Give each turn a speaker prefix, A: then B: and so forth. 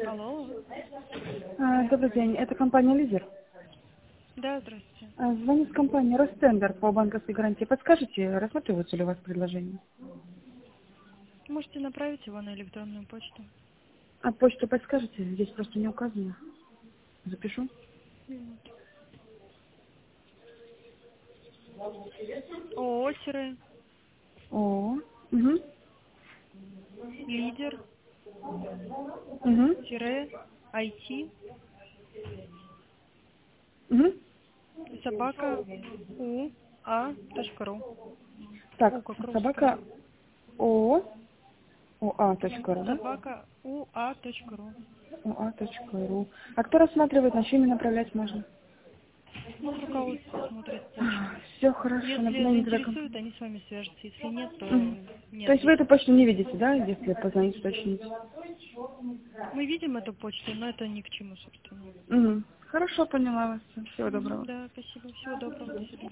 A: Алло.
B: Добрый день, это компания «Лидер».
A: Да, здравствуйте.
B: Звоню с компании «Ростендер» по банковской гарантии. Подскажите, рассматриваются ли у вас предложения?
A: Можете направить его на электронную почту.
B: А почту подскажете? Здесь просто не указано. Запишу.
A: Минуту. ООО
B: О, угу,
A: лидер
B: угу,
A: IT
B: угу.
A: собака УА.ру.
B: Так,
A: У как русская.
B: собака ООО, ОА.ру, да?
A: Собака УА.ру.
B: ОА.ру. А кто рассматривает, на чем направлять можно?
A: Ну, руководство смотрит почту.
B: Все хорошо,
A: Если
B: напоминание тогда
A: заинтересует, они с вами свяжутся. Если нет, то
B: Мгм.
A: не
B: То есть вы эту
A: ответят.
B: почту не видите, да, если позвонить, уточнить?
A: Мы видим эту почту, но это ни к чему, собственно.
B: Угу. Хорошо, поняла вас. Всего доброго.
A: Да, спасибо. Всего доброго. До свидания.